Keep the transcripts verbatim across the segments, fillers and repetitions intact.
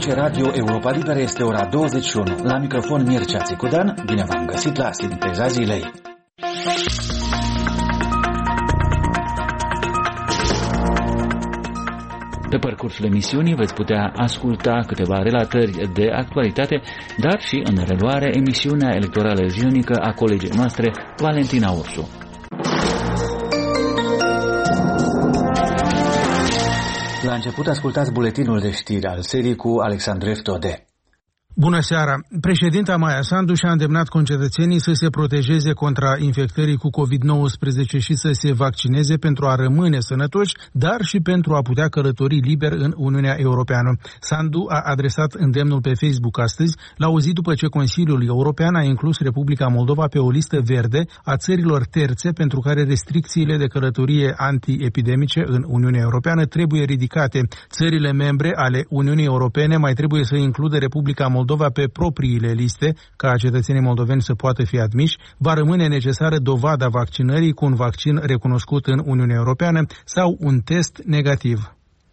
Aici Radio Europa Liberă, este ora douăzeci și unu. La microfon Mircea Țicudan, bine v-am găsit la Sinteza Zilei. Pe parcursul emisiunii veți putea asculta câteva relatări de actualitate, dar și în reluare emisiunea electorală zilnică a colegii noastre, Valentina Ursu. La început ascultați buletinul de știri al serii cu Alexandru Eftode. Bună seara! Președinta Maia Sandu și-a îndemnat concetățenii să se protejeze contra infectării cu covid nouăsprezece și să se vaccineze pentru a rămâne sănătoși, dar și pentru a putea călători liber în Uniunea Europeană. Sandu a adresat îndemnul pe Facebook astăzi, la o zi după ce Consiliul European a inclus Republica Moldova pe o listă verde a țărilor terțe pentru care restricțiile de călătorie antiepidemice în Uniunea Europeană trebuie ridicate. Țările membre ale Uniunii Europene mai trebuie să includă Republica Moldova Moldova pe propriile liste, ca cetățenii moldoveni să poată fi admiși, va rămâne necesară dovada vaccinării cu un vaccin recunoscut în Uniunea Europeană sau un test negativ.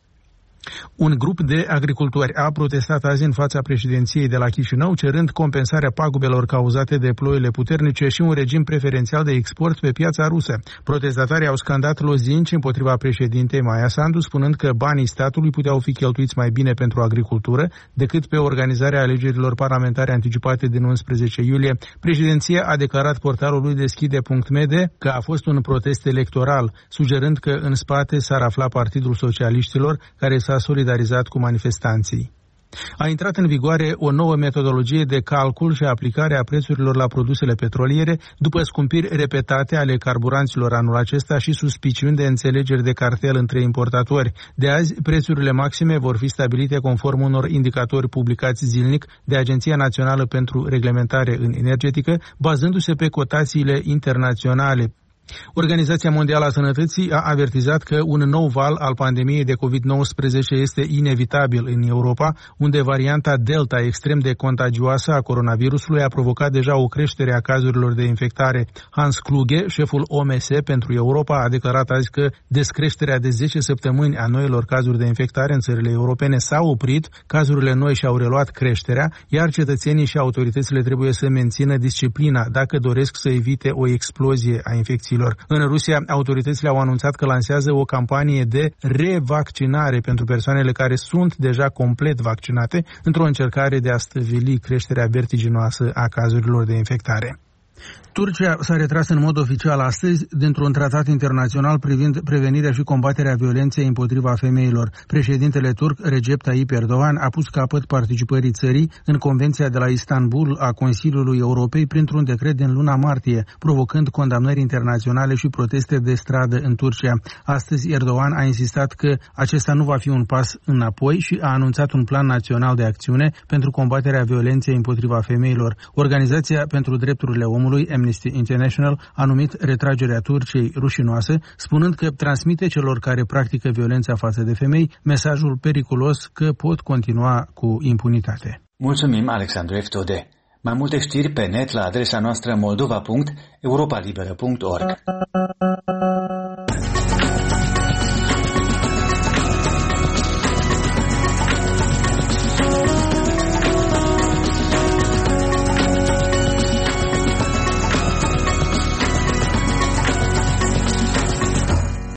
Un grup de agricultori a protestat azi în fața președinției de la Chișinău, cerând compensarea pagubelor cauzate de ploile puternice și un regim preferențial de export pe piața rusă. Protestatarii au scandat lozinci împotriva președintei Maia Sandu, spunând că banii statului puteau fi cheltuiți mai bine pentru agricultură decât pe organizarea alegerilor parlamentare anticipate din unsprezece iulie. Președinția a declarat portalului deschide punct m d că a fost un protest electoral, sugerând că în spate s-ar afla Partidul Socialiștilor, care s-a solidarizat cu manifestanții. A intrat în vigoare o nouă metodologie de calcul și aplicare a prețurilor la produsele petroliere după scumpiri repetate ale carburanților anul acesta și suspiciuni de înțelegeri de cartel între importatori. De azi, prețurile maxime vor fi stabilite conform unor indicatori publicați zilnic de Agenția Națională pentru Reglementare în Energetică, bazându-se pe cotațiile internaționale. Organizația Mondială a Sănătății a avertizat că un nou val al pandemiei de covid nouăsprezece este inevitabil în Europa, unde varianta Delta extrem de contagioasă a coronavirusului a provocat deja o creștere a cazurilor de infectare. Hans Kluge, șeful O M S pentru Europa, a declarat azi că descreșterea de zece săptămâni a noilor cazuri de infectare în țările europene s-a oprit, cazurile noi și-au reluat creșterea, iar cetățenii și autoritățile trebuie să mențină disciplina dacă doresc să evite o explozie a infecțiilor. În Rusia, autoritățile au anunțat că lansează o campanie de revaccinare pentru persoanele care sunt deja complet vaccinate, într-o încercare de a stăvili creșterea vertiginoasă a cazurilor de infectare. Turcia s-a retras în mod oficial astăzi dintr-un tratat internațional privind prevenirea și combaterea violenței împotriva femeilor. Președintele turc Recep Tayyip Erdogan a pus capăt participării țării în Convenția de la Istanbul a Consiliului Europei printr-un decret din luna martie, provocând condamnări internaționale și proteste de stradă în Turcia. Astăzi Erdogan a insistat că acesta nu va fi un pas înapoi și a anunțat un plan național de acțiune pentru combaterea violenței împotriva femeilor. Organizația pentru Drepturile Omului, Amnesty International, a numit retragerea Turciei rușinoasă, spunând că transmite celor care practică violența față de femei mesajul periculos că pot continua cu impunitate. Mulțumim, Alexandru Eftode. Mai multe știri pe net la adresa noastră moldova punct europa liberă punct org.